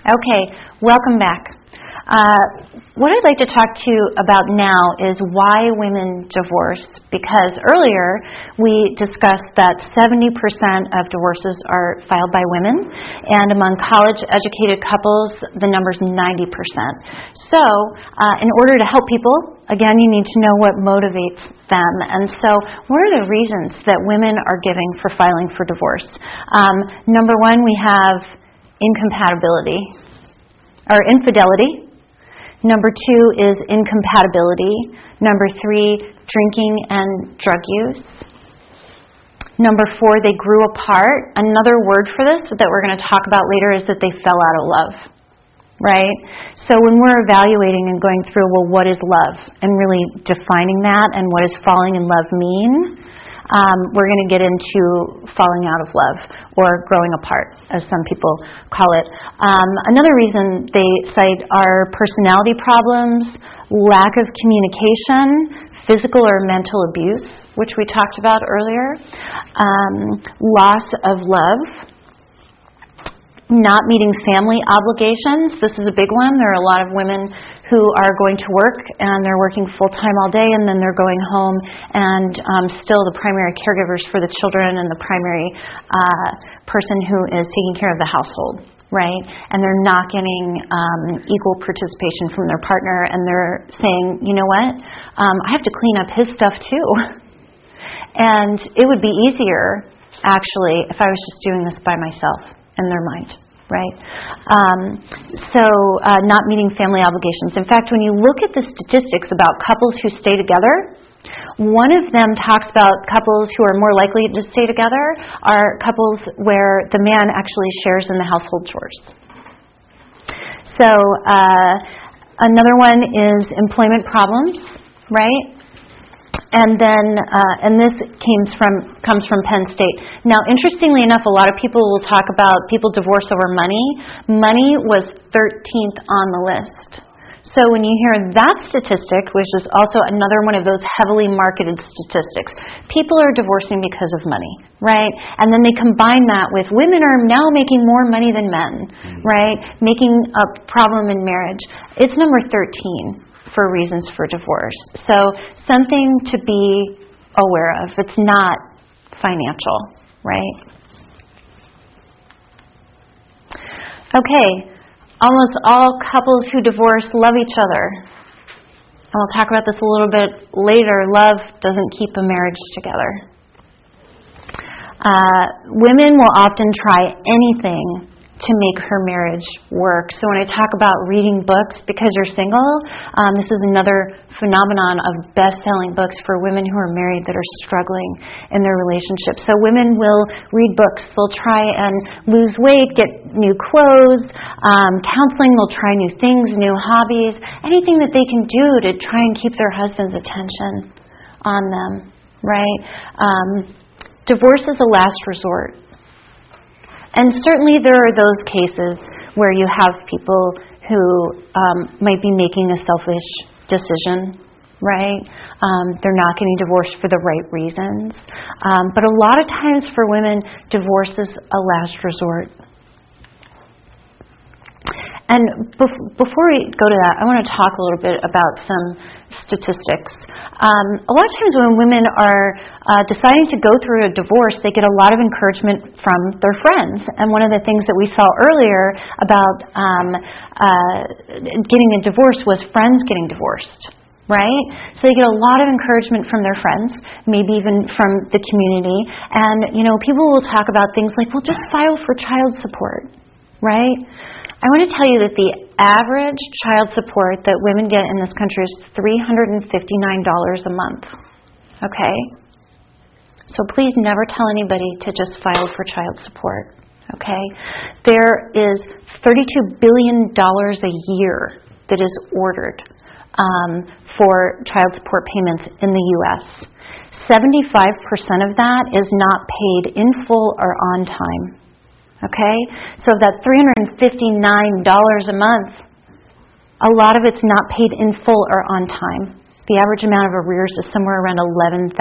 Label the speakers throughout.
Speaker 1: Okay, welcome back. What I'd like to talk to you about now is why women divorce, because earlier we discussed that 70% of divorces are filed by women, and among college-educated couples, the number's 90%. So, in order to help people, again, you need to know what motivates them. And so, what are the reasons that women are giving for filing for divorce? Number one, we have incompatibility, or infidelity. Number two is incompatibility. Number three, drinking and drug use. Number four, they grew apart. Another word for this that we're going to talk about later is that they fell out of love, right? So when we're evaluating and going through, well, what is love? And really defining that and what does falling in love mean? We're going to get into falling out of love or growing apart, as some people call it. Another reason they cite are personality problems, lack of communication, physical or mental abuse, which we talked about earlier, loss of love, not meeting family obligations. This is a big one. There are a lot of women who are going to work and they're working full-time all day, and then they're going home and still the primary caregivers for the children and the primary person who is taking care of the household, right? And they're not getting equal participation from their partner, and they're saying, you know what, I have to clean up his stuff too. And it would be easier, actually, if I was just doing this by myself. In their mind, right? Not meeting family obligations. In fact, when you look at the statistics about couples who stay together, one of them talks about couples who are more likely to stay together are couples where the man actually shares in the household chores. So another one is employment problems, right? And then, and this comes from Penn State. Now, interestingly enough, a lot of people will talk about people divorce over money. Money was 13th on the list. So when you hear that statistic, which is also another one of those heavily marketed statistics, people are divorcing because of money, right? And then they combine that with women are now making more money than men, right? Making a problem in marriage. It's number 13. For reasons for divorce. So something to be aware of. It's not financial, right? Okay, almost all couples who divorce love each other. And we'll talk about this a little bit later. Love doesn't keep a marriage together. Women will often try anything to make her marriage work. So when I talk about reading books because you're single, this is another phenomenon of best-selling books for women who are married that are struggling in their relationship. So women will read books. They'll try and lose weight, get new clothes, counseling. They'll try new things, new hobbies, anything that they can do to try and keep their husband's attention on them, right? Divorce is a last resort. And certainly there are those cases where you have people who might be making a selfish decision, right? They're not getting divorced for the right reasons. But a lot of times for women, divorce is a last resort. And before we go to that, I want to talk a little bit about some statistics. A lot of times when women are deciding to go through a divorce, they get a lot of encouragement from their friends. And one of the things that we saw earlier about getting a divorce was friends getting divorced, right? So they get a lot of encouragement from their friends, maybe even from the community. And, you know, people will talk about things like, well, just file for child support, right? I want to tell you that the average child support that women get in this country is $359 a month. Okay? So please never tell anybody to just file for child support. Okay? There is $32 billion a year that is ordered for child support payments in the U.S. 75% of that is not paid in full or on time. Okay? So that $359 a month, a lot of it's not paid in full or on time The average amount of arrears is somewhere around $11,000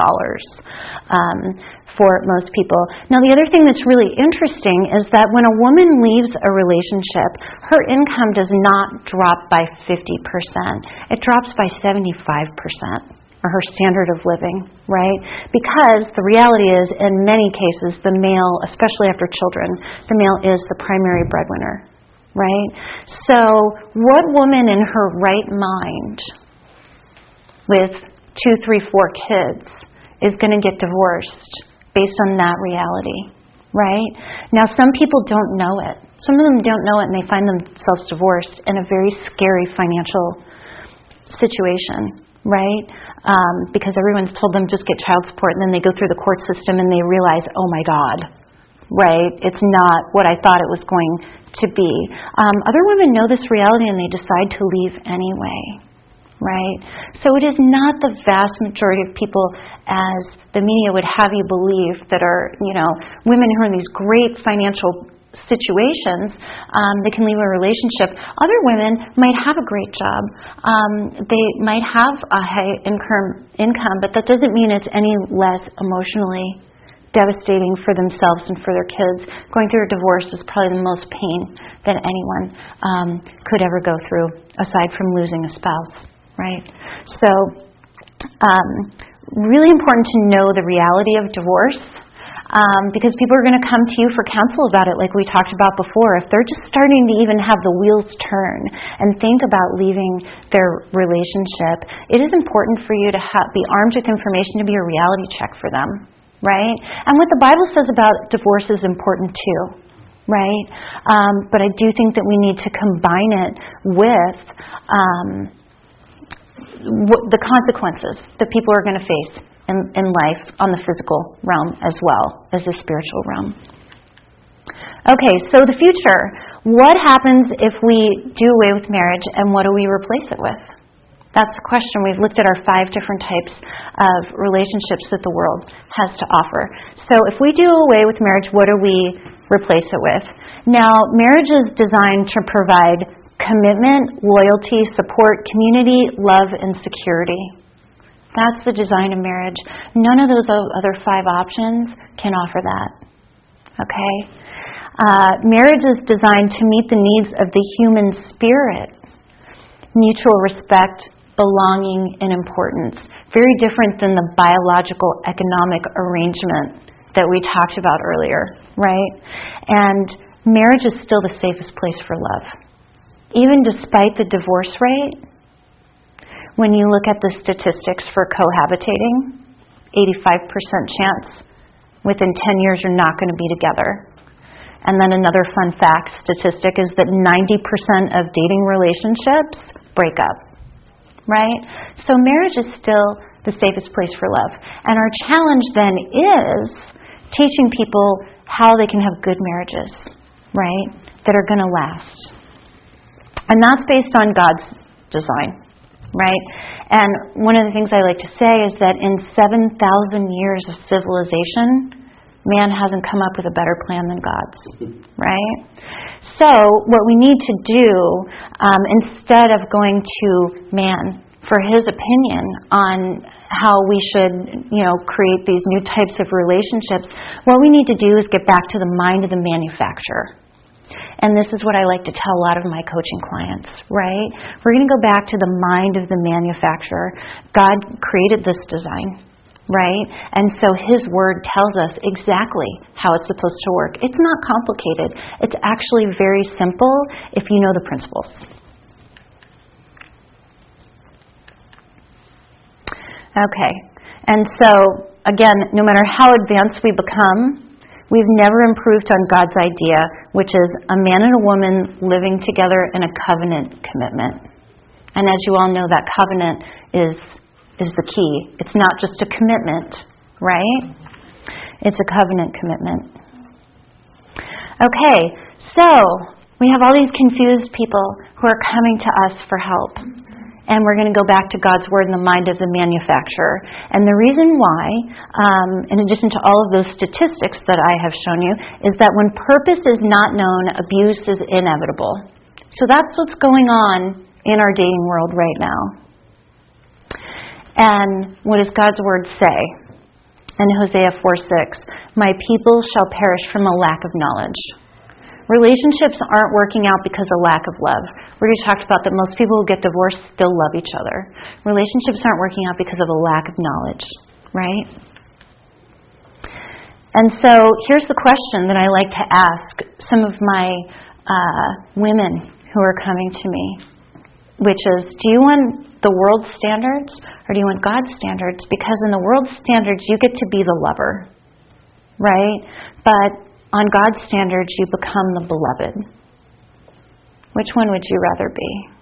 Speaker 1: for most people. Now, the other thing that's really interesting is that when a woman leaves a relationship, her income does not drop by 50%. It drops by 75%. Or her standard of living, right? Because the reality is, in many cases, the male, especially after children, the male is the primary breadwinner, right? So what woman in her right mind with 2, 3, 4 kids is going to get divorced based on that reality, right? Now, some people don't know it. Some of them don't know it, and they find themselves divorced in a very scary financial situation, right? Because everyone's told them just get child support, and then they go through the court system and they realize, oh my God, right? It's not what I thought it was going to be. Other women know this reality and they decide to leave anyway, right? So it is not the vast majority of people, as the media would have you believe, that are, women who are in these great financial situations, they can leave a relationship. Other women might have a great job. They might have a high income, but that doesn't mean it's any less emotionally devastating for themselves and for their kids. Going through a divorce is probably the most pain that anyone could ever go through, aside from losing a spouse, right? So, really important to know the reality of divorce. Because people are going to come to you for counsel about it, like we talked about before. If they're just starting to even have the wheels turn and think about leaving their relationship, it is important for you to be armed with information to be a reality check for them, right? And what the Bible says about divorce is important too, right? But I do think that we need to combine it with the consequences that people are going to face in life on the physical realm as well as the spiritual realm. Okay, so the future. What happens if we do away with marriage, and what do we replace it with? That's the question. We've looked at our 5 different types of relationships that the world has to offer. So if we do away with marriage, what do we replace it with? Now, marriage is designed to provide commitment, loyalty, support, community, love, and security. That's the design of marriage. None of those other 5 options can offer that. Okay? Marriage is designed to meet the needs of the human spirit. Mutual respect, belonging, and importance. Very different than the biological economic arrangement that we talked about earlier, right? And marriage is still the safest place for love. Even despite the divorce rate, when you look at the statistics for cohabitating, 85% chance within 10 years you're not going to be together. And then another fun fact statistic is that 90% of dating relationships break up, right? So marriage is still the safest place for love. And our challenge then is teaching people how they can have good marriages, right, that are going to last. And that's based on God's design. Right? And one of the things I like to say is that in 7,000 years of civilization, man hasn't come up with a better plan than God's. Right? So what we need to do, instead of going to man for his opinion on how we should, create these new types of relationships, what we need to do is get back to the mind of the manufacturer. And this is what I like to tell a lot of my coaching clients, right? We're going to go back to the mind of the manufacturer. God created this design, right? And so His Word tells us exactly how it's supposed to work. It's not complicated. It's actually very simple if you know the principles. Okay. And so, again, no matter how advanced we become, we've never improved on God's idea, which is a man and a woman living together in a covenant commitment. And as you all know, that covenant is the key. It's not just a commitment, right? It's a covenant commitment. Okay, so we have all these confused people who are coming to us for help. And we're going to go back to God's Word in the mind of the manufacturer. And the reason why, in addition to all of those statistics that I have shown you, is that when purpose is not known, abuse is inevitable. So that's what's going on in our dating world right now. And what does God's Word say? In Hosea 4:6, my people shall perish from a lack of knowledge. Relationships aren't working out because of lack of love. We already talked about that most people who get divorced still love each other. Relationships aren't working out because of a lack of knowledge, right? And so here's the question that I like to ask some of my women who are coming to me, which is, do you want the world's standards or do you want God's standards? Because in the world's standards, you get to be the lover, right? But on God's standards, you become the beloved. Which one would you rather be?